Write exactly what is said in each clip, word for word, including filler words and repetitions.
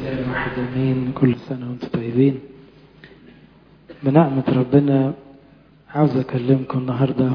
إله واحد أمين. كل سنة وانتم طيبين. بنعمة ربنا عاوز أكلمكم النهاردة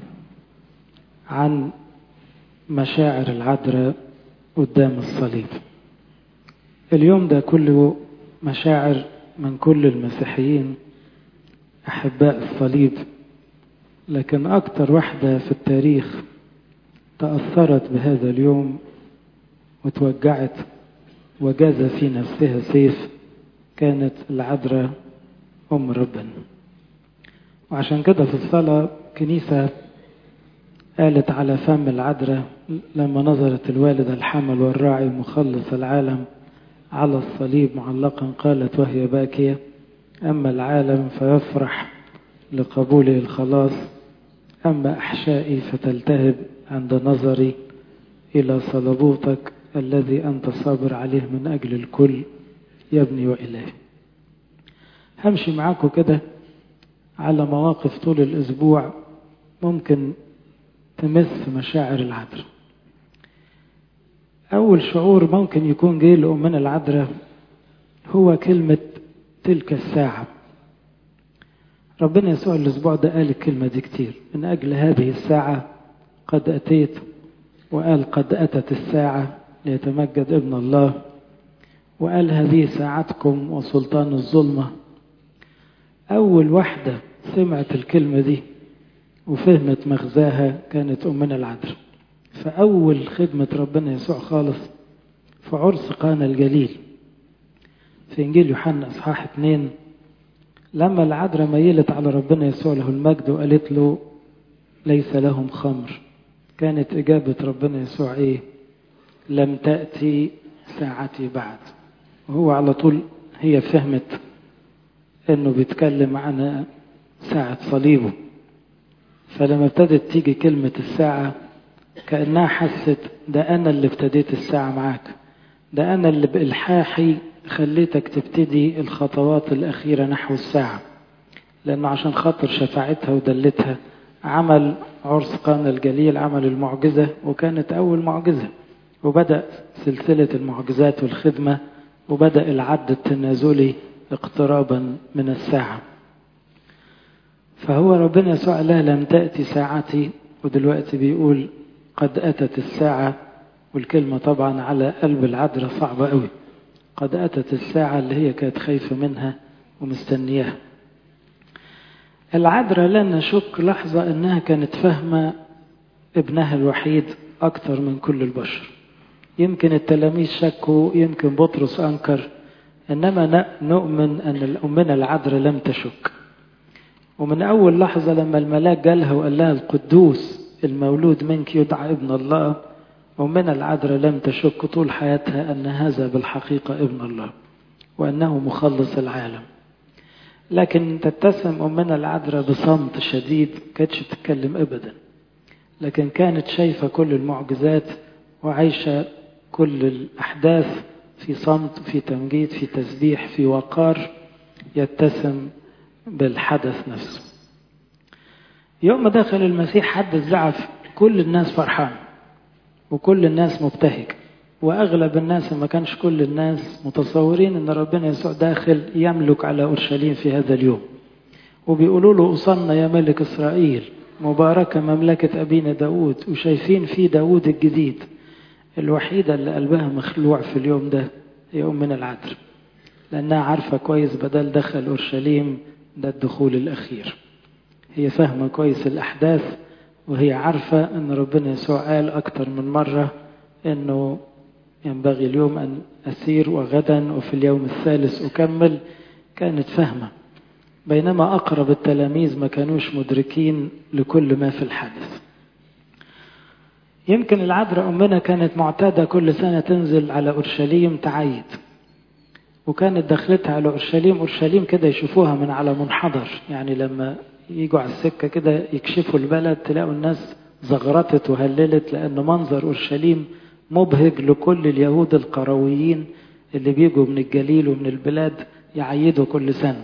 عن مشاعر العذراء قدام الصليب. اليوم ده كله مشاعر من كل المسيحيين أحباء الصليب، لكن أكتر واحدة في التاريخ تأثرت بهذا اليوم وتوجعت وجاز في نفسها سيف كانت العذراء أم ربنا. وعشان كده في الصلاة كنيسة قالت على فم العذراء لما نظرت الوالدة الحمل والراعي مخلص العالم على الصليب معلقا، قالت وهي باكية: أما العالم فيفرح لقبوله الخلاص، أما أحشائي فتلتهب عند نظري إلى صلبوتك الذي أنت صابر عليه من أجل الكل يا ابني وإلهي. همشي معاكم كده على مواقف طول الأسبوع ممكن تمس مشاعر العذراء. أول شعور ممكن يكون جاي لأمنا العذراء هو كلمة تلك الساعة. ربنا يسوع الأسبوع ده قال الكلمة دي كتير: من أجل هذه الساعة قد أتيت، وقال قد أتت الساعة ليتمجد ابن الله، وقال هذه ساعتكم وسلطان الظلمة. أول واحدة سمعت الكلمة دي وفهمت مغزاها كانت أمنا العذراء. فأول خدمة ربنا يسوع خالص في عرس قانا الجليل في إنجيل يوحنا إصحاح اتنين، لما العذراء ميلت على ربنا يسوع له المجد وقالت له ليس لهم خمر، كانت إجابة ربنا يسوع إيه؟ لم تأتي ساعتي بعد. وهو على طول هي فهمت إنه بيتكلم عن ساعة صليبه. فلما ابتدت تيجي كلمة الساعة كأنها حست ده أنا اللي ابتديت الساعة معاك، ده أنا اللي بإلحاحي خليتك تبتدي الخطوات الأخيرة نحو الساعة. لأنه عشان خاطر شفاعتها ودلتها عمل عرس قانا الجليل، عمل المعجزة، وكانت أول معجزة، وبدأ سلسلة المعجزات والخدمة، وبدأ العد التنازلي اقترابا من الساعة. فهو ربنا يسوع قال لم تأتي ساعتي، ودلوقتي بيقول قد أتت الساعة. والكلمة طبعا على قلب العذراء صعبة قوي. قد أتت الساعة اللي هي كانت خايفة منها ومستنياها. العذراء لا نشك لحظة أنها كانت فاهمة ابنها الوحيد أكثر من كل البشر. يمكن التلاميذ شكوا، يمكن بطرس أنكر، إنما نؤمن أن أمنا العذراء لم تشك. ومن أول لحظة لما الملاك جالها وقال لها القدوس المولود منك يدعى ابن الله، أمنا العذراء لم تشك طول حياتها أن هذا بالحقيقة ابن الله وأنه مخلص العالم. لكن تتسم أمنا العذراء بصمت شديد، كانتش تتكلم أبدا، لكن كانت شايفة كل المعجزات وعايشة كل الأحداث في صمت، في تمجيد، في تسبيح، في وقار يتسم بالحدث نفسه. يوم ما دخل المسيح حد الزعف كل الناس فرحان وكل الناس مبتهج، وأغلب الناس ما كانش كل الناس متصورين أن ربنا يسوع داخل يملك على أورشليم في هذا اليوم. وبيقولوا له أصلنا يا ملك إسرائيل، مباركة مملكة أبينا داود، وشايفين في داود الجديد. الوحيدة اللي قلبها مخلوع في اليوم ده هي أمنا العذراء، لأنها عارفة كويس بدل دخل أورشليم ده الدخول الأخير. هي فاهمة كويس الأحداث، وهي عارفة أن ربنا يسوع قال أكتر من مرة أنه ينبغي اليوم أن أسير وغدا وفي اليوم الثالث أكمل. كانت فاهمة، بينما أقرب التلاميذ ما كانوش مدركين لكل ما في الحدث. يمكن العذراء أمنا كانت معتادة كل سنة تنزل على أورشليم تعيد، وكانت دخلتها على أورشليم أورشليم كده يشوفوها من على منحدر، يعني لما يجوا على السكة كده يكشفوا البلد تلاقوا الناس زغرتت وهللت، لأن منظر أورشليم مبهج لكل اليهود القرويين اللي بيجوا من الجليل ومن البلاد يعيدوا كل سنة.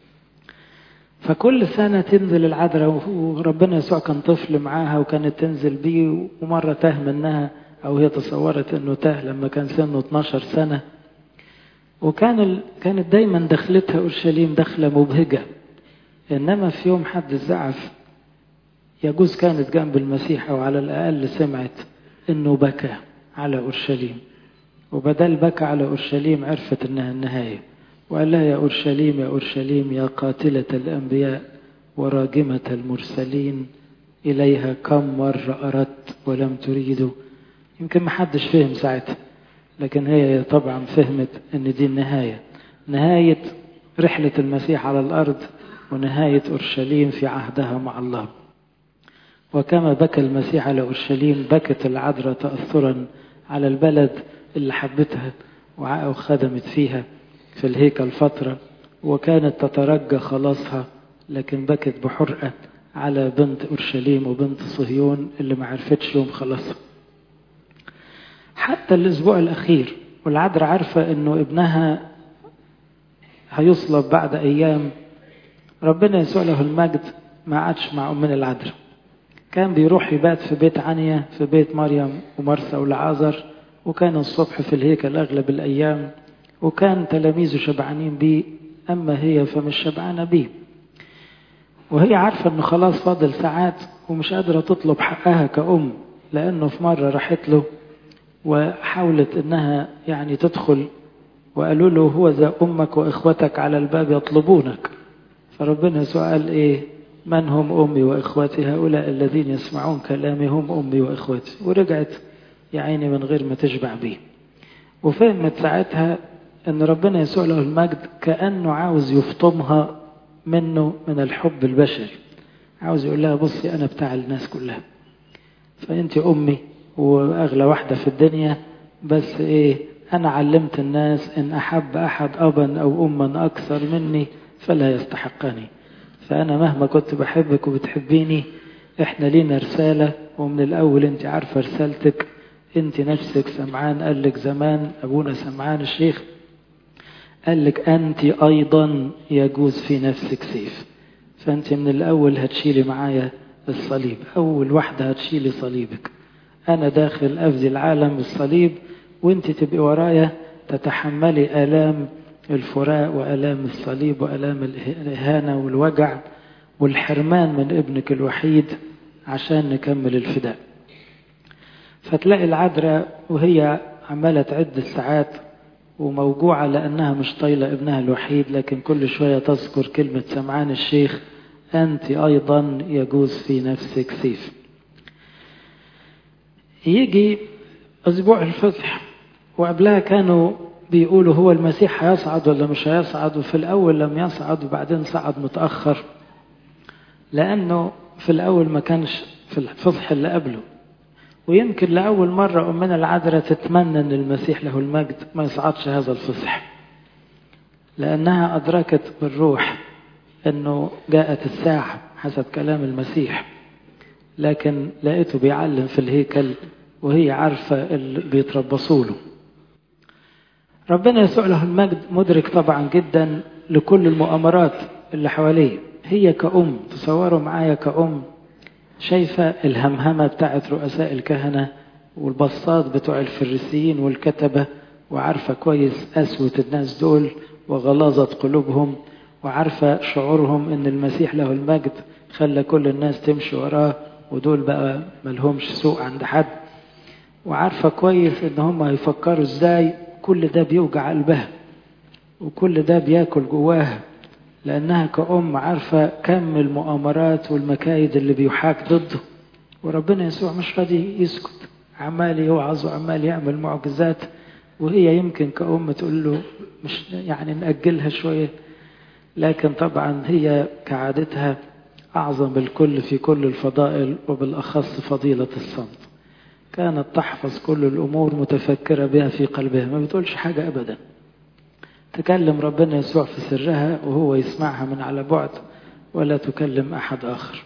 فكل سنة تنزل العذراء، وربنا يسوع كان طفل معاها وكانت تنزل بيه، ومرة تاه منها أو هي تصورت أنه تاه لما كان سنه اتناشر سنة. وكان ال... كانت دايما دخلتها أورشليم دخلة مبهجة. إنما في يوم حد الزعف يجوز كانت جنب المسيح أو على الأقل سمعت إنه بكى على أورشليم، وبدل بكى على أورشليم عرفت إنها النهاية، وقال لها يا أورشليم يا أورشليم يا قاتلة الأنبياء وراجمة المرسلين إليها كم مرة أردت ولم تريدوا. يمكن ما حدش فهم ساعتها، لكن هي طبعا فهمت إن دي النهاية، نهاية رحلة المسيح على الأرض ونهاية أورشليم في عهدها مع الله. وكما بكى المسيح على أورشليم بكت العذراء تأثرا على البلد اللي حبتها وخدمت فيها في الهيكل فترة، وكانت تترجى خلاصها، لكن بكت بحرقة على بنت أورشليم وبنت صهيون اللي ما عرفتش يوم خلاصها. حتى الأسبوع الأخير والعذراء عارفة إنه ابنها هيصلب بعد أيام، ربنا يسوع له المجد ما عادش مع أمنا العذراء، كان بيروح يبات في بيت عنيا في بيت مريم ومرثا والعازر، وكان الصبح في الهيكل أغلب الأيام، وكان تلاميذه شبعانين بيه، أما هي فمش شبعانة بيه. وهي عارفة أنه خلاص فاضل ساعات ومش قادرة تطلب حقها كأم، لأنه في مرة راحت له وحاولت أنها يعني تدخل وقالوا له هو ذا أمك وإخوتك على الباب يطلبونك، فربنا يسوع قال إيه من هم أمي وإخوتي؟ هؤلاء الذين يسمعون كلامي هم أمي وإخوتي. ورجعت يا عيني من غير ما تشبع بيه. وفهمت ساعتها أن ربنا يسوع له المجد كأنه عاوز يفطمها منه من الحب البشري، عاوز يقول لها بصي أنا بتاع الناس كلها، فأنت أمي وأغلى واحدة في الدنيا، بس إيه أنا علمت الناس إن أحب أحد أبا أو أما أكثر مني فلا يستحقني، فأنا مهما كنت بحبك وبتحبيني إحنا لينا رسالة، ومن الأول أنت عارفة رسالتك، أنت نفسك سمعان قال لك زمان أبونا سمعان الشيخ قال لك أنت أيضا يجوز في نفسك سيف، فأنت من الأول هتشيلي معايا الصليب، أول واحدة هتشيلي صليبك، أنا داخل أفدي العالم بالصليب وأنت تبقي ورايا تتحملي آلام الفراق وآلام الصليب وآلام الإهانة والوجع والحرمان من ابنك الوحيد عشان نكمل الفداء. فتلاقي العذراء وهي عمالة تعد الساعات وموجوعة لأنها مش طايلة ابنها الوحيد، لكن كل شوية تذكر كلمة سمعان الشيخ أنت أيضا يجوز في نفسك سيف. يجي أسبوع الفصح وقبلها كانوا بيقولوا هو المسيح هيصعد ولا مش هيصعد، وفي الأول لم يصعد وبعدين صعد متأخر، لأنه في الأول ما كانش في الفصح اللي قبله، ويمكن لأول مرة أمنا العذراء تتمنى أن المسيح له المجد ما يصعدش هذا الفصح، لأنها أدركت بالروح أنه جاءت الساعة حسب كلام المسيح، لكن لقيته بيعلم في الهيكل وهي عارفة اللي بيتربصوا له. ربنا يسوع له المجد مدرك طبعا جدا لكل المؤامرات اللي حواليه، هي كأم تصوروا معايا كأم شايفة الهمهمة بتاعت رؤساء الكهنة والبصات بتوع الفريسيين والكتبة، وعارفة كويس قسوة الناس دول وغلاظة قلوبهم، وعارفة شعورهم ان المسيح له المجد خلى كل الناس تمشي وراه ودول بقى ملهمش سوء عند حد، وعارفة كويس ان هم هيفكروا ازاي، كل ده بيوجع قلبها وكل ده بياكل جواها، لأنها كأم عارفة كم المؤامرات والمكايد اللي بيحاك ضده، وربنا يسوع مش راضي يسكت، عمال يوعظ وعمال يعمل معجزات، وهي يمكن كأم تقول له مش يعني نأجلها شوية، لكن طبعا هي كعادتها أعظم الكل في كل الفضائل وبالأخص فضيلة الصمت، كانت تحفظ كل الأمور متفكرة بها في قلبها، ما بتقولش حاجة أبدا، تكلم ربنا يسوع في سرها وهو يسمعها من على بعد ولا تكلم أحد آخر.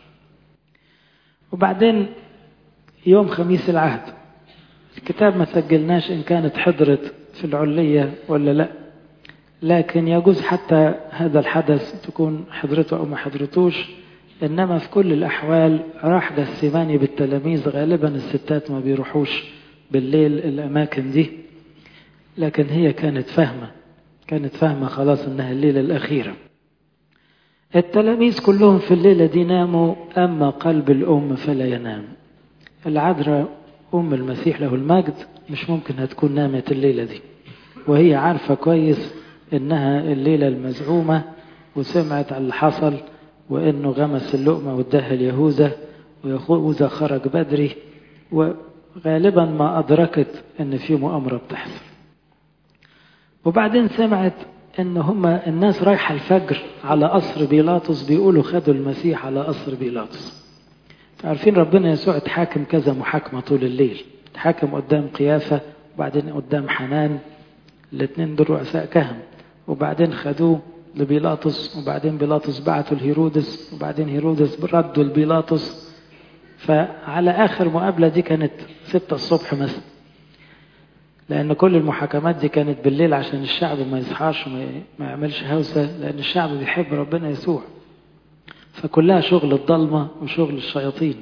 وبعدين يوم خميس العهد الكتاب ما سجلناش إن كانت حضرت في العلية ولا لا، لكن يجوز حتى هذا الحدث تكون حضرته أو ما حضرتوش، إنما في كل الأحوال راح جسماني بالتلاميذ، غالبا الستات ما بيروحوش بالليل الأماكن دي، لكن هي كانت فاهمة كانت فاهمة خلاص إنها الليلة الأخيرة. التلاميذ كلهم في الليلة دي ناموا، أما قلب الأم فلا ينام. العذراء أم المسيح له المجد مش ممكن هتكون نامت الليلة دي، وهي عارفة كويس إنها الليلة المزعومة، وسمعت على اللي حصل، وإنه غمس اللقمة واداها ليهوذا، ويهوذا خرج بدري، وغالبا ما أدركت إن في مؤامرة بتحصل. وبعدين سمعت إن هما الناس رايحة الفجر على قصر بيلاطس، بيقولوا خدوا المسيح على قصر بيلاطس. عارفين ربنا يسوع اتحاكم كذا محاكمة طول الليل، اتحاكم قدام قيافة، وبعدين قدام حنان، الاثنين دول رؤساء كهنة، وبعدين خدوه لبيلاطس، وبعدين بيلاطس بعته لهيرودس، وبعدين هيرودس ردوا لبيلاطس. فعلى آخر مقابلة دي كانت ستة الصبح مثلا، لأن كل المحاكمات دي كانت بالليل عشان الشعب ما يصحاش وما يعملش هوسة، لأن الشعب بيحب ربنا يسوع، فكلها شغل الضلمة وشغل الشياطين.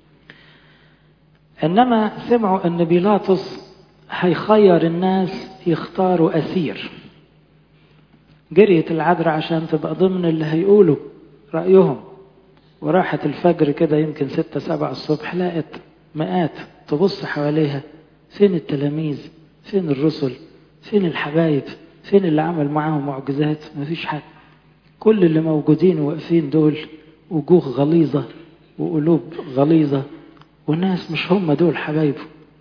إنما سمعوا أن بيلاطس هيخير الناس يختاروا أسير. جريت العذراء عشان تبقى ضمن اللي هيقولوا رأيهم، وراحت الفجر كده يمكن ستة سبعة الصبح، لقت مئات تبص حواليها، فين التلاميذ؟ فين الرسل؟ فين الحبايب؟ فين اللي عمل معاهم معجزات؟ مفيش حد. كل اللي موجودين واقفين دول وجوه غليظة وقلوب غليظة، والناس مش هم دول حبايبه.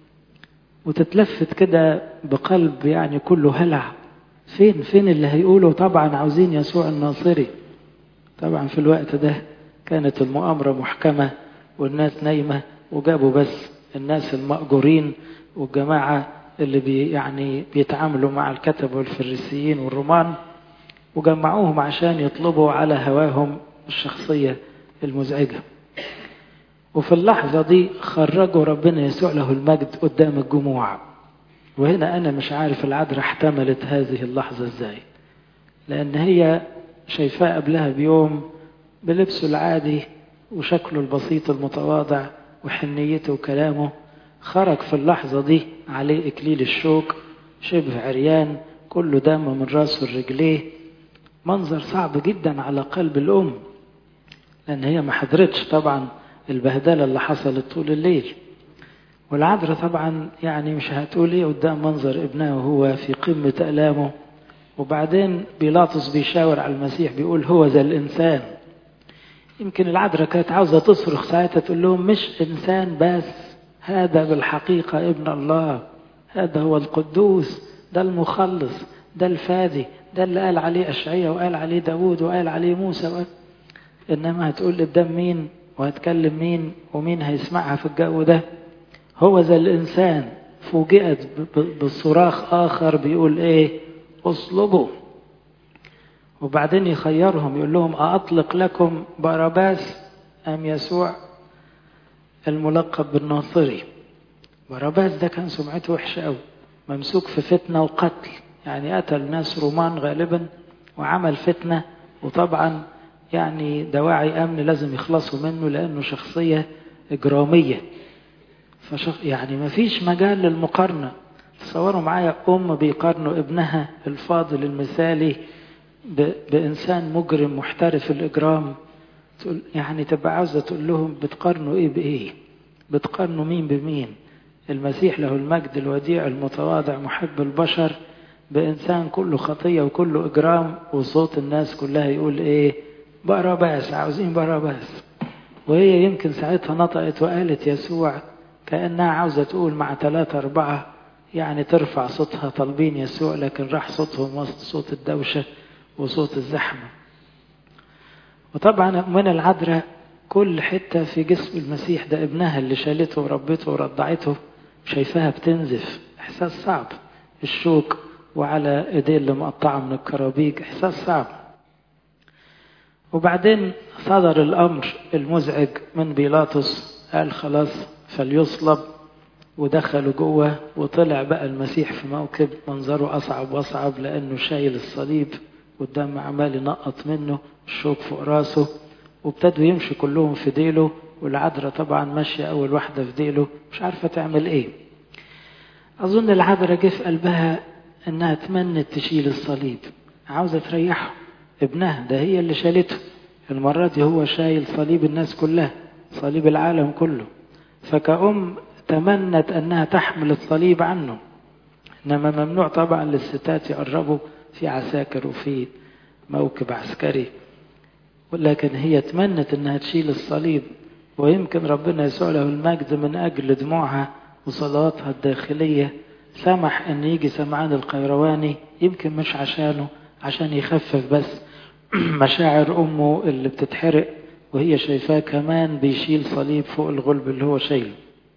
وتتلفت كده بقلب يعني كله هلع، فين فين اللي هيقولوا طبعا عاوزين يسوع الناصري. طبعا في الوقت ده كانت المؤامرة محكمة والناس نايمة، وجابوا بس الناس المأجورين والجماعة اللي بي يعني بيتعاملوا مع الكتب والفريسيين والرومان، وجمعوهم عشان يطلبوا على هواهم الشخصية المزعجة. وفي اللحظة دي خرجوا ربنا يسوع له المجد قدام الجموع. وهنا أنا مش عارف العذراء احتملت هذه اللحظة ازاي، لأن هي شايفاه قبلها بيوم بلبسه العادي وشكله البسيط المتواضع وحنيته وكلامه، خرج في اللحظة دي عليه إكليل الشوك، شبه عريان، كله دم من راسه لرجليه. منظر صعب جدا على قلب الأم، لأن هي ما حضرتش طبعا البهدلة اللي حصلت طول الليل. والعذراء طبعا يعني مش هتقول ايه قدام منظر ابنها وهو في قمة آلامه. وبعدين بيلاطس بيشاور على المسيح، بيقول هو ذا الإنسان. يمكن العذراء كانت عاوزة تصرخ ساعتها تقول لهم مش إنسان بس، هذا بالحقيقة ابن الله، هذا هو القدوس، ده المخلص، ده الفادي، ده اللي قال عليه أشعياء وقال عليه داود وقال عليه موسى وقال. إنما هتقول قدام مين وهتكلم مين ومين هيسمعها في الجو ده؟ هو ذا الإنسان. فوجئت بالصراخ آخر بيقول إيه؟ اصلبوا. وبعدين يخيرهم يقول لهم أطلق لكم باراباس أم يسوع الملقب بالناصري. باراباس ده كان سمعته وحشة قوي، ممسوك في فتنة وقتل، يعني قتل ناس رومان غالبا وعمل فتنة، وطبعا يعني دواعي أمن لازم يخلصوا منه لأنه شخصية إجرامية. فشخ يعني ما فيش مجال للمقارنة. تصوروا معايا أم بيقارنوا ابنها الفاضل المثالي بإنسان مجرم محترف الإجرام. يعني تبقى عاوزة تقول لهم بتقارنوا إيه بإيه؟ بتقارنوا مين بمين؟ المسيح له المجد الوديع المتواضع محب البشر بإنسان كله خطية وكله إجرام، وصوت الناس كلها يقول إيه؟ باراباس، عاوزين باراباس. وهي يمكن ساعتها نطقت وقالت يسوع كأنها عاوزة تقول مع ثلاثة أربعة، يعني ترفع صوتها طالبين يسوع، لكن راح صوتهم وسط صوت الدوشة وصوت الزحمة. وطبعا من العذراء كل حتة في جسم المسيح ده ابنها اللي شالته وربته ورضعته شايفاها بتنزف. إحساس صعب، الشوك وعلى ايديه اللي مقطعه من الكرابيج، إحساس صعب. وبعدين صدر الأمر المزعج من بيلاطس، قال خلاص فليصلب، ودخلوا جوه. وطلع بقى المسيح في موكب منظره أصعب وأصعب، لأنه شايل الصليب والدم عمال ينقط منه، الشوك فوق راسه، وابتدوا يمشوا كلهم في ديله، والعذراء طبعا ماشية أول واحدة في ديله مش عارفة تعمل إيه. أظن العذراء جه في قلبها انها تمنت تشيل الصليب، عاوزة تريحه. ابنها ده هي اللي شالته، المرة دي هو شايل صليب الناس كلها، صليب العالم كله. فكأم تمنت انها تحمل الصليب عنه. انما ممنوع طبعا للستات يقربوا في عساكر وفي موكب عسكري، ولكن هي تمنت انها تشيل الصليب. ويمكن ربنا يسوع له المجد من اجل دموعها وصلاتها الداخلية سمح ان يجي سمعان القيرواني، يمكن مش عشانه، عشان يخفف بس مشاعر امه اللي بتتحرق وهي شايفاه كمان بيشيل صليب فوق الغلب اللي هو شايله.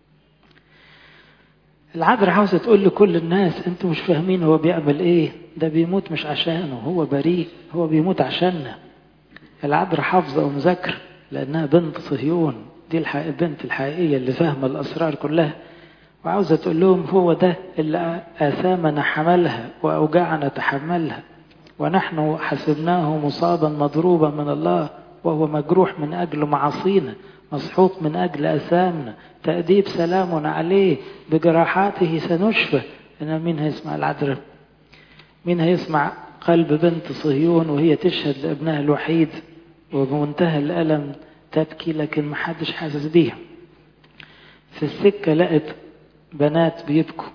العذراء عاوزة تقول لكل الناس انتوا مش فاهمين هو بيعمل ايه، ده بيموت مش عشانه، هو بريء، هو بيموت عشاننا. العذراء حافظة ومذاكرة لانها بنت صهيون، دي البنت الحقيقية اللي فاهمة الاسرار كلها، وعاوزة تقول لهم هو ده اللي آثامنا حملها وأوجاعنا تحملها، ونحن حسبناه مصابا مضروبا من الله وهو مجروح من أجل معاصينا، مسحوق من أجل آثامنا، تأديب سلام عليه، بجراحاته سنشفى. إن مين هيسمع العذراء؟ مين هيسمع قلب بنت صهيون وهي تشهد لابنها الوحيد وبمنتهى الألم تبكي لكن محدش حاسس بيها؟ في السكة لقت بنات بيبكوا،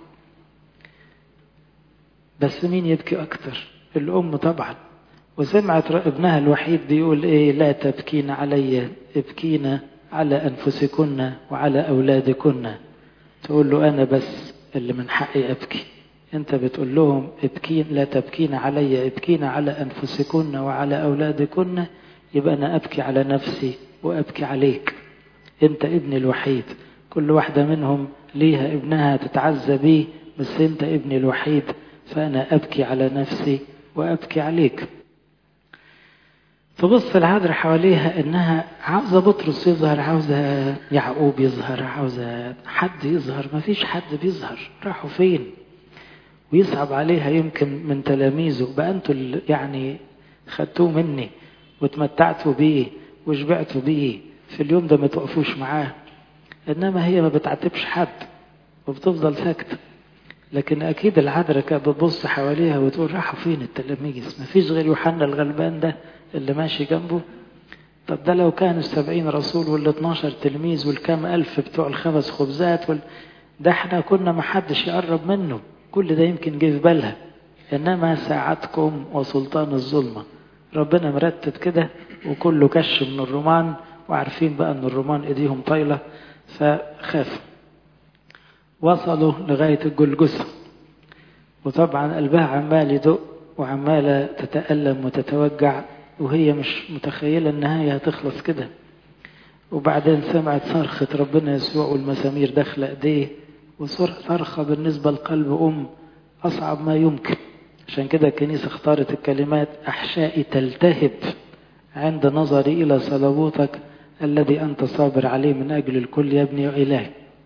بس مين يبكي أكتر؟ الأم طبعا. وسمعت ابنها الوحيد بيقول إيه؟ لا تبكين علي، ابكينا على أنفسكن وعلى أولادكن. تقول له أنا بس اللي من حقي أبكي، أنت بتقول لهم ابكين، لا تبكين علي، ابكينا على أنفسكن وعلى أولادكن، يبقى أنا أبكي على نفسي وأبكي عليك. أنت ابني الوحيد، كل واحدة منهم ليها ابنها تتعزى بيه، بس أنت ابني الوحيد، فأنا أبكي على نفسي وأبكي عليك. تبص العذراء حواليها إنها عاوزة بطرس يظهر، عاوزة يعقوب يظهر، عاوزة حد يظهر، ما فيش حد بيظهر، راحوا فين؟ ويصعب عليها يمكن من تلاميذه، بقى أنتوا يعني خدتوه مني وتمتعتوا بيه وشبعتوا بيه، في اليوم ده ما توقفوش معاه. إنما هي ما بتعتبش حد وبتفضل ساكتة. لكن أكيد العذراء كانت بتبص حواليها وتقول راحوا فين التلاميذ؟ ما فيش غير يوحنا الغلبان ده اللي ماشي جنبه. طب ده لو كانوا السبعين رسول والاتناشر تلميذ والكام ألف بتوع الخمس خبزات وال... ده احنا كنا ما حدش يقرب منه. كل ده يمكن جه في بالها. إنما ساعتكم وسلطان الظلمة، ربنا مرتب كده وكله كش من الرومان، وعارفين بقى ان الرومان ايديهم طايلة فخافوا. وصلوا لغاية الجلجثة، وطبعا قلبها عمال يدق وعمالة تتألم وتتوجع، وهي مش متخيلة النهاية هتخلص كده. وبعدين سمعت صرخة ربنا يسوع والمسامير داخلة ايديه، وصرخة بالنسبة لقلب أم أصعب ما يمكن. عشان كده الكنيسة اختارت الكلمات أحشائي تلتهب عند نظري إلى صلبوتك الذي أنت صابر عليه من أجل الكل يا ابني وإلهي.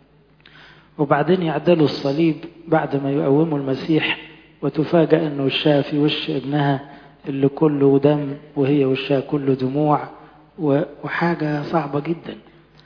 وبعدين يعدلوا الصليب بعد ما يقوموا المسيح، وتفاجأ أنه وشها في وش ابنها اللي كله دم، وهي وشها كله دموع، وحاجة صعبة جدا.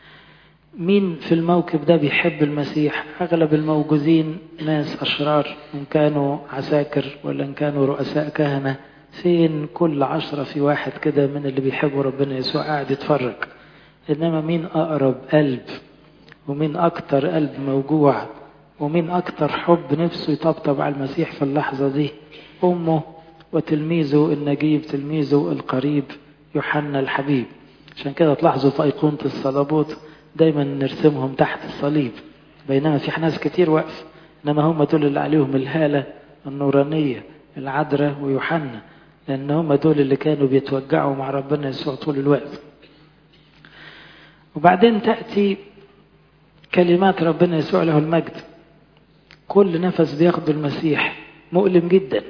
مين في الموكب ده بيحب المسيح؟ أغلب الموجودين ناس أشرار، إن كانوا عساكر ولا إن كانوا رؤساء كهنة. فين كل عشرة في واحد كده من اللي بيحبوا ربنا يسوع قاعد يتفرج؟ إنما مين أقرب قلب، ومين أكتر قلب موجوع، ومين أكتر حب نفسه يطبطب على المسيح في اللحظة دي؟ أمه وتلميذه النجيب، تلميذه القريب يوحنا الحبيب. عشان كده تلاحظوا في أيقونة الصليبوت دايما نرسمهم تحت الصليب، بينما في ناس كتير واقف، إنما هم دول اللي عليهم الهالة النورانية، العذراء ويوحنا، لأن هم دول اللي كانوا بيتوجعوا مع ربنا يسوع طول الوقت. وبعدين تأتي كلمات ربنا يسوع له المجد. كل نفس بياخده المسيح مؤلم جدا،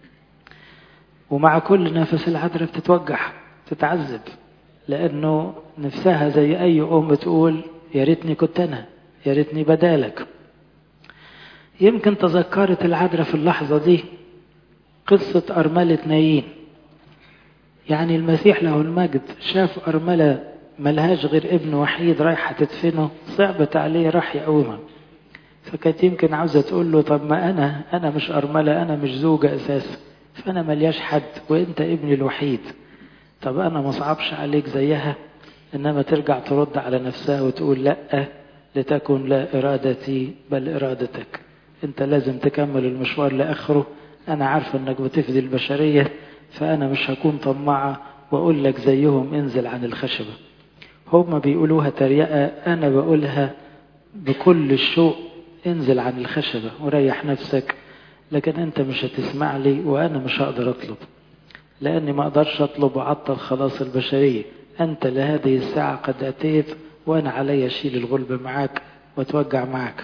ومع كل نفس العذراء بتتوجع تتعذب، لأنه نفسها زي أي أم تقول يا ريتني كنت أنا، يا ريتني بدالك. يمكن تذكرت العذراء في اللحظة دي قصة أرملة نايين. يعني المسيح له المجد شاف أرملة ملهاش غير ابن وحيد رايحة تدفنه، صعبت عليه راح يقومها. فكانت يمكن عاوزة تقول له طب ما أنا أنا مش أرملة، أنا مش زوجة أساسا، فأنا ملياش حد وأنت ابني الوحيد. طب أنا ما صعبش عليك زيها، إنما ترجع ترد على نفسها وتقول لأ، لتكن لا إرادتي بل إرادتك. أنت لازم تكمل المشوار لآخره، أنا عارفة أنك بتفدي البشرية، فأنا مش هكون طماعة وأقول لك زيهم انزل عن الخشبة. هم بيقولوها تريقة، أنا بقولها بكل الشوق، انزل عن الخشبة وريح نفسك. لكن أنت مش هتسمع لي وأنا مش هقدر أطلب، لأني ما أقدرش أطلب وعطل خلاص البشرية. أنت لهذه الساعة قد أتيت، وأنا علي أشيل الغلب معاك وأتوجع معاك.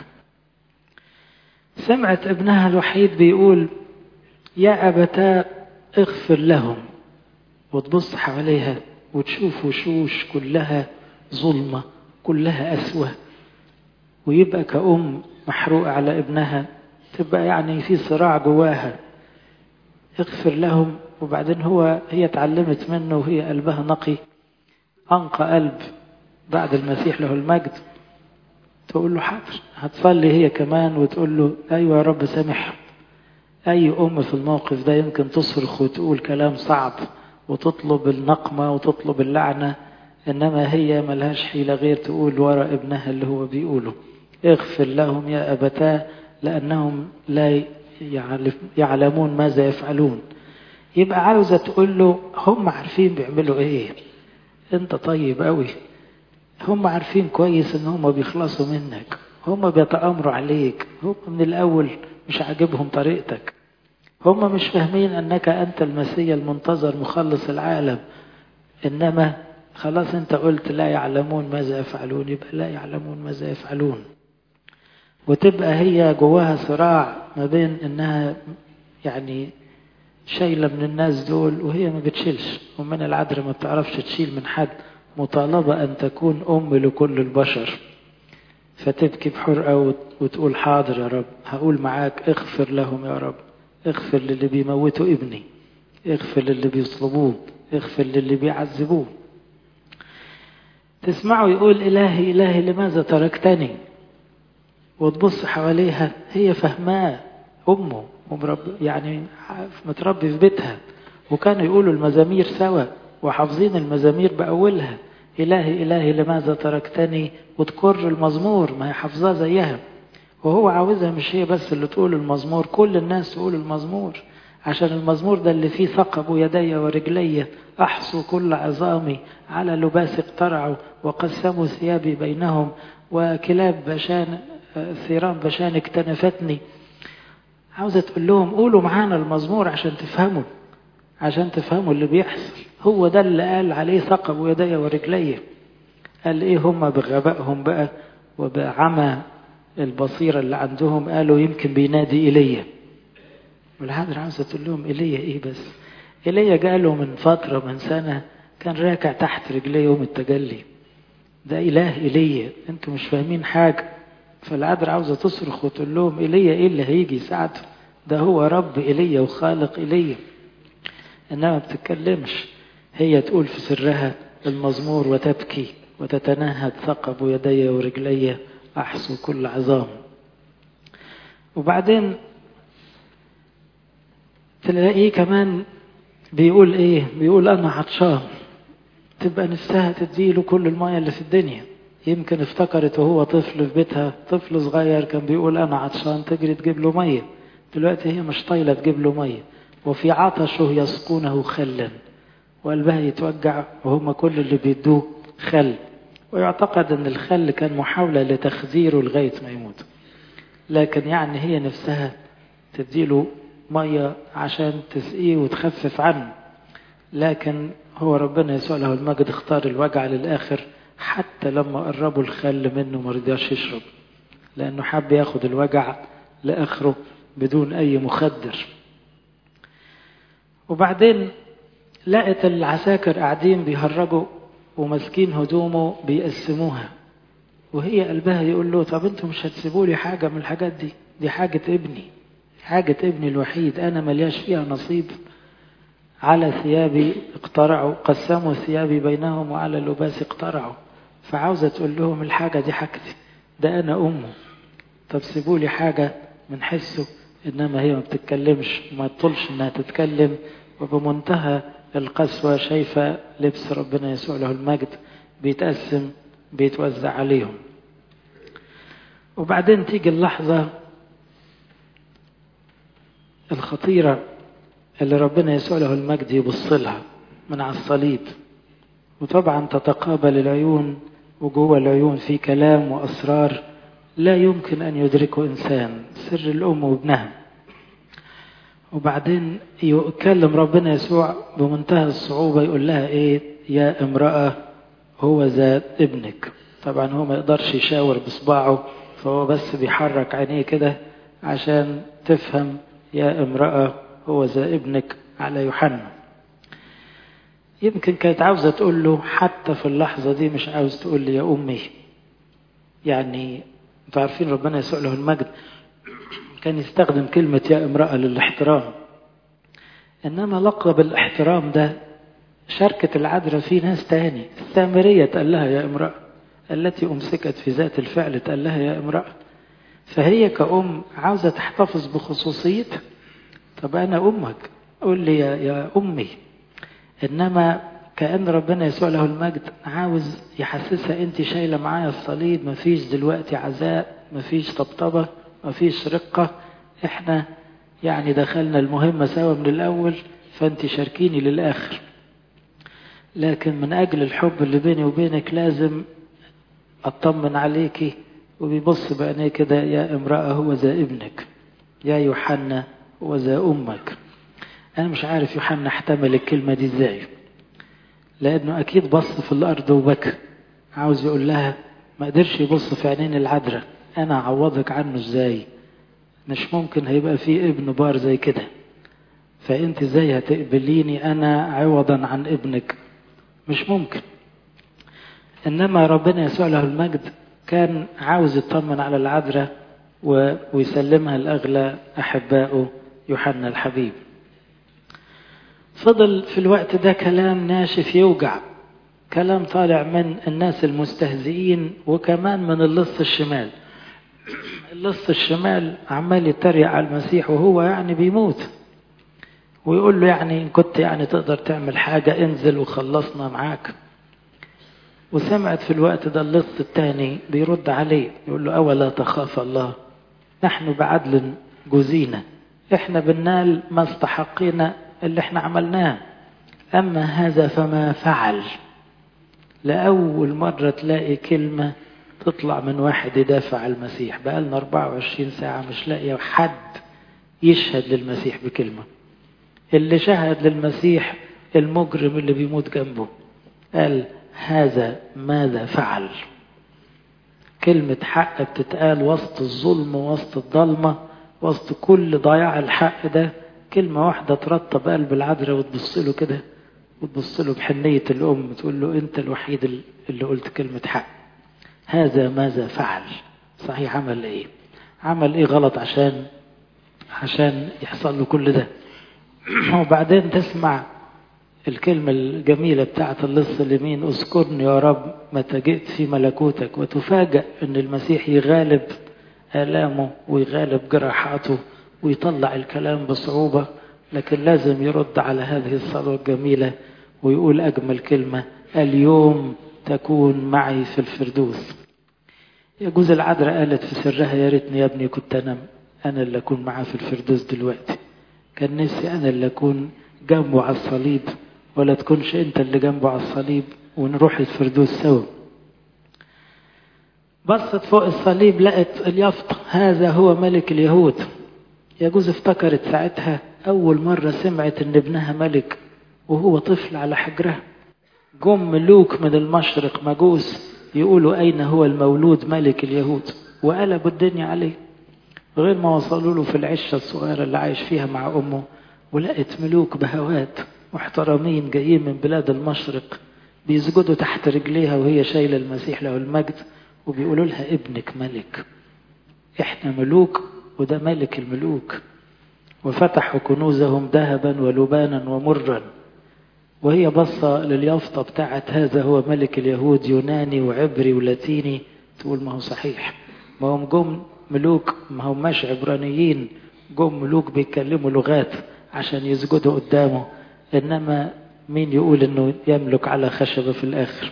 سمعت ابنها الوحيد بيقول يا أبتاه اغفر لهم، وتبص حواليها وتشوف وشوش كلها ظلمة، كلها أسوأ، ويبقى كأم محروقة على ابنها، تبقى يعني في صراع جواها. اغفر لهم، وبعدين هو هي تعلمت منه وهي قلبها نقي، أنقى قلب بعد المسيح له المجد، تقول له حاضر. هتصلي هي كمان وتقول له أيوة يا رب سامحهم. أي أم في الموقف ده يمكن تصرخ وتقول كلام صعب وتطلب النقمة وتطلب اللعنة، إنما هي ملهاش حيلة غير تقول ورا ابنها اللي هو بيقوله اغفر لهم يا أبتاه لأنهم لا يعلمون ماذا يفعلون. يبقى عاوزة تقول له هم عارفين بيعملوا ايه، انت طيب قوي، هم عارفين كويس ان هم بيخلصوا منك، هم بيتآمروا عليك، هم من الأول مش عاجبهم طريقتك، هم مش فاهمين أنك أنت المسيح المنتظر مخلص العالم، إنما خلاص أنت قلت لا يعلمون ماذا يفعلون، يبقى لا يعلمون ماذا يفعلون. وتبقى هي جواها صراع ما بين إنها يعني شايلة من الناس دول وهي ما بتشيلش، ومن العذراء ما بتعرفش تشيل من حد، مطالبة أن تكون أم لكل البشر. فتبكي بحرقة وتقول حاضر يا رب، هقول معاك اغفر لهم يا رب، اغفر للي بيموتوا ابني، اغفر للي بيصلبوه، اغفر للي بيعذبوه. تسمعوا يقول إلهي إلهي لماذا تركتني، وتبص حواليها هي فهماه، أمه يعني متربي في بيتها، وكانوا يقولوا المزامير سوا وحافظين المزامير بأولها، إلهي إلهي لماذا تركتني، وتكر المزمور ما هي حافظاه زيها، وهو عاوزها مش هي بس اللي تقول المزمور، كل الناس تقول المزمور، عشان المزمور ده اللي فيه ثقبوا يدي ورجلي، أحصوا كل عظامي، على لباس اقترعوا، وقسموا ثيابي بينهم، وكلاب بشان ثيران بشان اكتنفتني. عاوزة تقول لهم قولوا معانا المزمور عشان تفهموا، عشان تفهموا اللي بيحصل. هو ده اللي قال عليه ثقبوا يدي ورجلي. قال ايه هم بغبائهم بقى وبعمى البصيرة اللي عندهم، قالوا يمكن بينادي إيليا. والحاضر عاوزة تقول لهم إيليا ايه بس، إيليا قالوا من فترة من سنة كان راكع تحت رجليه يوم التجلي، ده إله إيليا، انتوا مش فاهمين حاجة. فالعذراء عاوزة تصرخ وتقول لهم إيليا ايه اللي هيجي يساعده، ده هو رب إيليا وخالق إيليا، إنما بتتكلمش. هي تقول في سرها المزمور وتبكي وتتنهد ثقب يدي ورجلي أحصوا كل عظام. وبعدين تلاقيه كمان بيقول ايه، بيقول أنا عطشان، تبقى نفسها تديله كل المياه اللي في الدنيا. يمكن افتكرت وهو طفل في بيتها، طفل صغير كان بيقول أنا عطشان تجري تجيب له مية، دلوقتي هي مش طايلة تجيب له مية، وفي عطشه يسقونه خلا، وقلبها يتوجع وهم كل اللي بيدوه خل. ويعتقد ان الخل كان محاولة لتخديره لغاية ما يموت، لكن يعني هي نفسها تديله مية عشان تسقيه وتخفف عنه. لكن هو ربنا يسوع له المجد اختار الوجع للآخر، حتى لما قربوا الخل منه ما رضياش يشرب، لأنه حب ياخد الوجع لآخره بدون أي مخدر. وبعدين لقت العساكر قاعدين بيهرجوا وماسكين هدومه بيقسموها، وهي قلبها يقول له طب انتوا مش هتسيبوا لي حاجة من الحاجات دي، دي حاجة ابني، حاجة ابني الوحيد، أنا ملياش فيها نصيب. على ثيابي اقترعوا، قسموا ثيابي بينهم، وعلى اللباس اقترعوا. فعاوزة تقول لهم الحاجة دي حاجتي، ده أنا أمه، طب سيبوا لي حاجة من حسه، إنما هي ما بتتكلمش وما تطلش إنها تتكلم، وبمنتهى القسوة شايفة لبس ربنا يسوع له المجد بيتقسم بيتوزع عليهم. وبعدين تيجي اللحظة الخطيرة اللي ربنا يسوع له المجد يبص لها من على الصليب، وطبعا تتقابل العيون، وجوه العيون في كلام وأسرار لا يمكن أن يدركه إنسان، سر الأم وابنها. وبعدين يتكلم ربنا يسوع بمنتهى الصعوبة يقول لها إيه؟ يا امرأة هو ذا ابنك. طبعا هو ما يقدرش يشاور بصباعه، فهو بس بيحرك عينيه كده عشان تفهم يا امرأة هو ذا ابنك على يوحنا. يمكن كانت عاوزة تقول له حتى في اللحظة دي، مش عاوز تقول لي يا أمي. يعني انتوا عارفين ربنا يسوع له المجد كان يستخدم كلمة يا امرأة للاحترام، إنما لقب الاحترام ده شركة العذراء في ناس تاني. السامرية قال لها يا امرأة، التي أمسكت في ذات الفعل قال لها يا امرأة. فهي كأم عاوزة تحتفظ بخصوصيتها. طب أنا أمك، قول لي يا, يا أمي. إنما كأن ربنا يسوع له المجد عاوز يحسسها أنت شايلة معايا الصليب، مفيش دلوقتي عزاء، مفيش طبطبة، مفيش رقة، إحنا يعني دخلنا المهمة سوا من الأول، فأنت شاركيني للآخر. لكن من أجل الحب اللي بيني وبينك لازم أطمن عليكي. وبيبص بعينيه كده يا امرأة هو ذا ابنك، يا يوحنا هو ذا أمك. أنا مش عارف يوحنا احتمل الكلمة دي إزاي، لأنه أكيد بص في الأرض وبكى، عاوز يقول لها ما قدرش يبص في عينين العذراء، أنا أعوضك عنه إزاي؟ مش ممكن هيبقى فيه ابن بار زي كده، فأنت إزاي هتقبليني أنا عوضا عن ابنك؟ مش ممكن. إنما ربنا يسوع له المجد كان عاوز يطمن على العذراء ويسلمها لأغلى أحبائه يوحنا الحبيب. فضل في الوقت ده كلام ناشف يوجع، كلام طالع من الناس المستهزئين وكمان من اللص الشمال. اللص الشمال عمال يتريق على المسيح وهو يعني بيموت، ويقول له يعني إن كنت يعني تقدر تعمل حاجة انزل وخلصنا معاك. وسمعت في الوقت ده اللص الثاني بيرد عليه يقول له أولا تخاف الله، نحن بعدل جزينا، احنا بننال ما استحقينا اللي احنا عملناه، أما هذا فما فعل. لأول مرة تلاقي كلمة تطلع من واحد يدافع عن المسيح. بقالنا أربعة وعشرين ساعة مش لاقي حد يشهد للمسيح بكلمة. اللي شهد للمسيح المجرم اللي بيموت جنبه، قال هذا ماذا فعل. كلمة حق بتتقال وسط الظلم وسط الظلمة وسط كل ضياع الحق ده، كلمة واحدة ترطب قلب العذراء وتبص له كده وتبص له بحنية الأم تقول له أنت الوحيد اللي قلت كلمة حق. هذا ماذا فعل. صحيح عمل إيه؟ عمل إيه غلط عشان عشان يحصل له كل ده؟ وبعدين تسمع الكلمة الجميلة بتاعت اللص اليمين اذكرني يا رب متى جئت في ملكوتك، وتفاجأ أن المسيح يغالب آلامه ويغالب جراحاته ويطلع الكلام بصعوبة، لكن لازم يرد على هذه الصلاة الجميلة ويقول أجمل كلمة اليوم تكون معي في الفردوس. يجوز العذراء قالت في سرها يا ريتني يا ابني كنت أنا أنا اللي أكون معاه في الفردوس دلوقتي، كان نفسي أنا اللي أكون جنبه على الصليب ولا تكونش أنت اللي جنبه على الصليب ونروح الفردوس سوا. بصت فوق الصليب لقت اليافطة هذا هو ملك اليهود. يجوز افتكرت ساعتها أول مرة سمعت أن ابنها ملك وهو طفل على حجرها. جم ملوك من المشرق مجوس يقولوا أين هو المولود ملك اليهود، وقلبوا الدنيا عليه غير ما وصلوا له في العشة الصغيرة اللي عايش فيها مع أمه. ولقت ملوك بهوات محترمين جايين من بلاد المشرق بيسجدوا تحت رجليها وهي شايلة المسيح له المجد وبيقولوا لها ابنك ملك. احنا ملوك وده ملك الملوك. وفتحوا كنوزهم ذهبا ولبانا ومرا، وهي بصة لليافطة بتاعت هذا هو ملك اليهود يوناني وعبري ولاتيني، تقول ما هو صحيح، ما هم جم ملوك ما هماش عبرانيين، جم ملوك بيتكلموا لغات عشان يسجدوا قدامه، إنما مين يقول إنه يملك على خشبة في الآخر.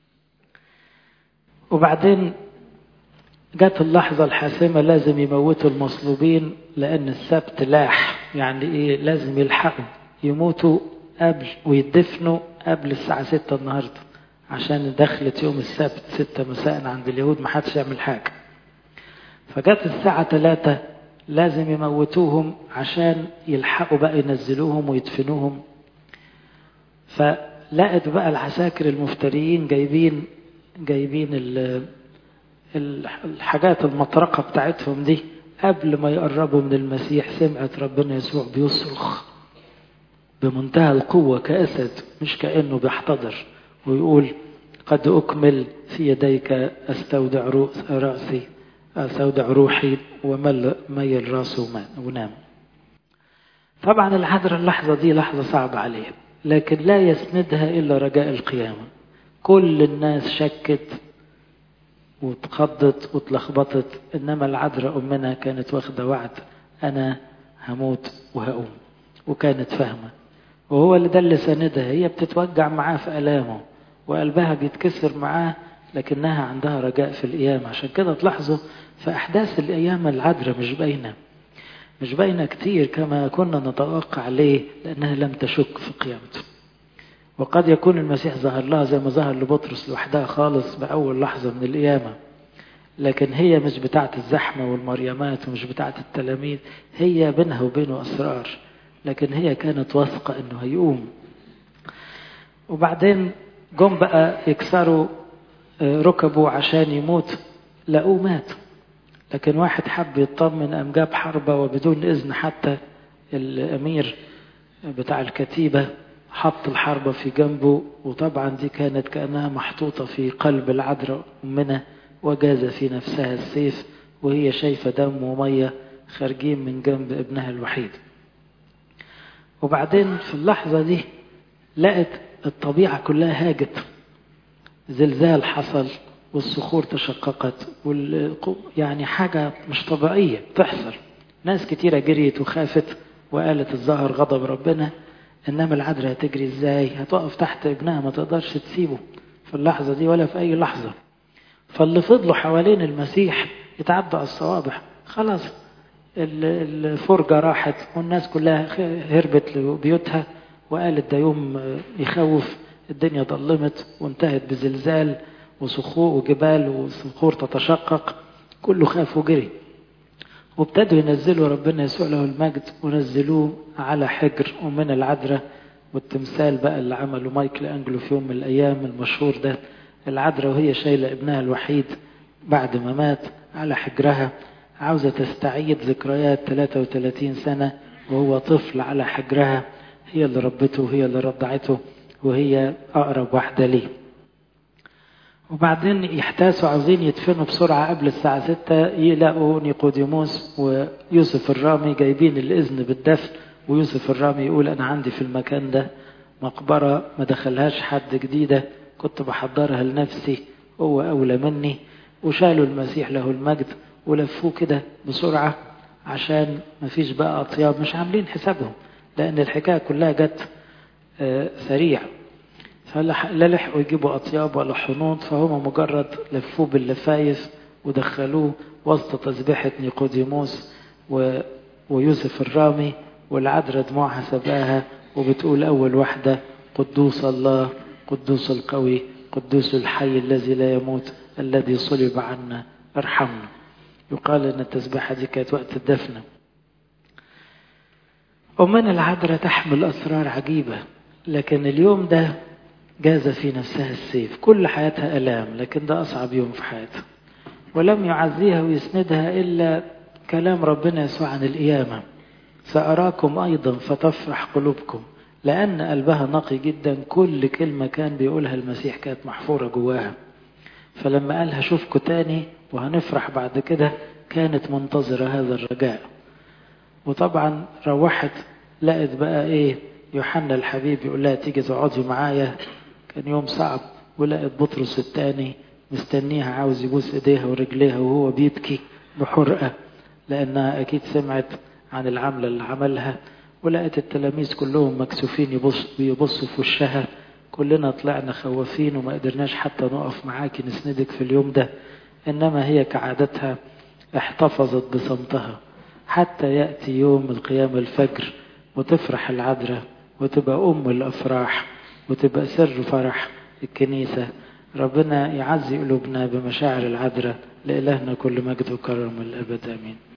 وبعدين جت اللحظة الحاسمة، لازم يموتوا المصلوبين لأن السبت لاح. يعني إيه؟ لازم يلحقوا يموتوا قبل ويدفنوا قبل الساعة ستة النهاردة، عشان دخلت يوم السبت ستة مساء عند اليهود ما حدش يعمل حاجة. فجت الساعة ثلاثة لازم يموتوهم عشان يلحقوا بقى ينزلوهم ويدفنوهم. فلقت بقى العساكر المفتريين جايبين جايبين الحاجات المطرقة بتاعتهم دي قبل ما يقربوا من المسيح. سمعت ربنا يسوع بيصرخ بمنتهى القوة كأسد، مش كأنه بيحتضر، ويقول قد أكمل في يديك أستودع رأسي أستودع روحي، ومل ميل راسه ونام. طبعا العذراء اللحظة دي لحظة صعبة عليه، لكن لا يسندها إلا رجاء القيامة. كل الناس شكت وتخضت وتلخبطت، إنما العذراء أمنا كانت واخدة وعد، أنا هموت وهقوم، وكانت فاهمة. وهو اللي ده اللي سندها، هي بتتوجع معاه في ألامه وقلبها بيتكسر معاه، لكنها عندها رجاء في القيامة. عشان كده تلاحظوا في أحداث الأيام العذراء مش باينة مش باينة كتير كما كنا نتوقع. ليه؟ لأنها لم تشك في قيامته. وقد يكون المسيح ظهر لها زي ما ظهر لبطرس لوحدها خالص بأول لحظة من القيامة، لكن هي مش بتاعت الزحمة والمريمات ومش بتاعت التلاميذ، هي بينها وبينه أسرار، لكن هي كانت واثقة إنه هيقوم. وبعدين جم بقى يكسروا ركبه عشان يموت، لقوه مات. لكن واحد حب يطمن، قام جاب حربة وبدون إذن حتى الأمير بتاع الكتيبة حط الحربة في جنبه، وطبعا دي كانت كأنها محطوطة في قلب العذراء أمنا، وجاز في نفسها السيف وهي شايفة دم ومية خارجين من جنب ابنها الوحيد. وبعدين في اللحظة دي لقت الطبيعة كلها هاجت، زلزال حصل والصخور تشققت وال... يعني حاجة مش طبيعية تحصل. ناس كتيرة جريت وخافت وقالت الظاهر غضب ربنا، إنما العذراء هتجري إزاي؟ هتقف تحت ابنها، ما تقدرش تسيبه في اللحظة دي ولا في أي لحظة. فاللي فضلوا حوالين المسيح يتعدوا على الصوابع، خلاص الفرجة راحت والناس كلها هربت لبيوتها وقالت ده يوم يخوف. الدنيا ضلمت وانتهت بزلزال وصخور وجبال وصخور تتشقق، كله خاف وجري. وابتدوا ينزلوا ربنا يسوع له المجد ونزلوه على حجر أمنا العذراء. والتمثال بقى اللي عمله مايكل أنجلو في يوم من الأيام المشهور ده، العذراء وهي شايلة ابنها الوحيد بعد ما مات على حجرها، عاوزة تستعيد ذكريات ثلاثة وثلاثين سنة وهو طفل على حجرها. هي اللي ربته وهي اللي رضعته وهي أقرب واحدة ليه. وبعدين يحتاسوا عاوزين يدفنوا بسرعة قبل الساعة ستة، يلاقوا نيقوديموس ويوسف الرامي جايبين الإذن بالدفن. ويوسف الرامي يقول أنا عندي في المكان ده مقبرة ما دخلهاش حد جديدة، كنت بحضرها لنفسي، هو أولى مني. وشالوا المسيح له المجد ولفوه كده بسرعة عشان ما فيش بقى أطياب، مش عاملين حسابهم لأن الحكاية كلها جت آه سريع، فلا لحقوا يجيبوا أطياب ولا حنوط، فهم مجرد لفوه باللفايف ودخلوه وسط تسبيحة نيقوديموس و... ويوسف الرامي. والعذراء دموعها سباها وبتقول أول واحدة قدوس الله قدوس القوي قدوس الحي الذي لا يموت الذي صلب عنا ارحمنا. يقال أن التسبيحة دي كانت وقت الدفن. أمنا العذراء تحمل أسرار عجيبة، لكن اليوم ده جاز في نفسها السيف. كل حياتها ألام، لكن ده أصعب يوم في حياتها. ولم يعزيها ويسندها إلا كلام ربنا يسوع عن القيامة، سأراكم أيضا فتفرح قلوبكم. لأن قلبها نقي جدا، كل كلمة كان بيقولها المسيح كانت محفورة جواها. فلما قالها شوفكم تاني وهنفرح بعد كده، كانت منتظرة هذا الرجاء. وطبعا روحت لقت بقى ايه، يوحنا الحبيب يقول لها تيجي تقعدي معايا، كان يوم صعب. ولقت بطرس الثاني مستنيها عاوز يبوس ايديها ورجليها وهو بيبكي بحرقة، لأنها أكيد سمعت عن العملة اللي عملها، ولقت التلاميذ كلهم مكسوفين يبص بيبصوا في وشها. كلنا طلعنا خوافين وما قدرناش حتى نقف معاكي نسندك في اليوم ده. إنما هي كعادتها احتفظت بصمتها حتى يأتي يوم القيامة الفجر، وتفرح العذراء وتبقى أم الأفراح وتبقى سر فرح الكنيسة. ربنا يعزي قلوبنا بمشاعر العذراء. لإلهنا كل مجد وكرم الأبد آمين.